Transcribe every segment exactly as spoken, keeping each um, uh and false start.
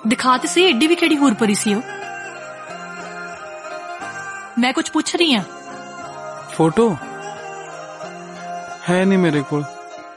दिखा तो सही एडी भी केड़ी हूरपरी सी हो। मैं कुछ पूछ रही हूं। फोटो है नहीं मेरे को।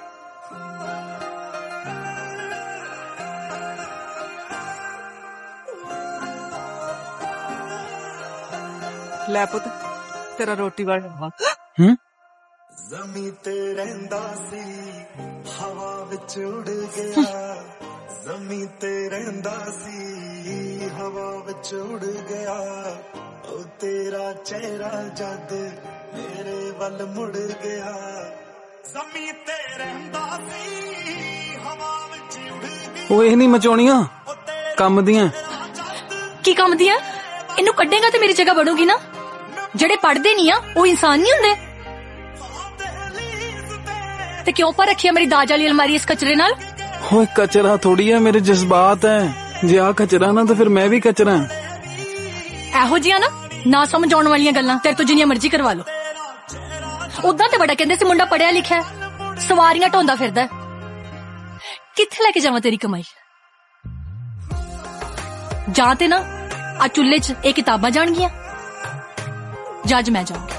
ਲੈ ਪੁੱਤ तेरा रोटी वाला हम्म ज़मीं ते रहंदा सी हवा विच उड़ गया ज़मीं ते रहंदा सी हवा विच उड़ गया ओ तेरा चेहरा जद मेरे वल मुड़ गया ज़मीं ते रहंदा सी हवा विच उड़ गया। ਉਹ ਇਹ ਨਹੀਂ ਮਚਾਉਣੀਆਂ ਕੰਮ ਦੀਆਂ। की काम दिया? इनू कड्डेगा तो मेरी जगह बढ़ूगी ना। ਜਿਹੜੇ ਪੜਦੇ ਨਹੀਂ ਆ ਉਹ ਇਨਸਾਨ ਨਹੀਂ ਹੁੰਦੇ ਤੇ ਕਿਉਂ ਪਰ ਰੱਖਿਆ ਮੇਰੀ ਦਾਜ ਵਾਲੀ ਅਲਮਾਰੀ ਇਸ ਕਚਰੇ ਨਾਲ? ਓਏ ਕਚਰਾ ਥੋੜੀ ਹੈ, ਮੇਰੇ ਜਜ਼ਬਾਤ ਹੈ। ਜੇ ਆ ਕਚਰਾ ਨਾ ਤਾਂ ਫਿਰ ਮੈਂ ਵੀ ਕਚਰਾ। ਇਹੋ ਜਿਹੀਆਂ ਨਾ ਨਾ ਸਮਝ ਆਉਣ ਵਾਲੀਆਂ ਗੱਲਾਂ ਤੇਰੇ ਤੋਂ ਜਿੰਨੀਆਂ ਮਰਜ਼ੀ ਕਰਵਾ ਲਓ। ਉਦਾਂ ਤੇ ਬੜਾ ਕਹਿੰਦੇ ਸੀ ਮੁੰਡਾ ਪੜਿਆ ਲਿਖਿਆ ਸਵਾਰੀਆਂ ਢੋਂਦਾ ਫਿਰਦਾ। ਕਿੱਥੇ ਲੈ ਕੇ ਜਾਵਾਂ ਤੇਰੀ ਕਮਾਈ? ਜਾਂ ਤੇ ਨਾ ਆ ਚੁੱਲ੍ਹੇ 'ਚ ਇਹ ਕਿਤਾਬਾਂ ਜਾਣਗੀਆਂ ਜਾਂ ਅੱਜ ਮੈਂ ਜਾਊਂਗੀ।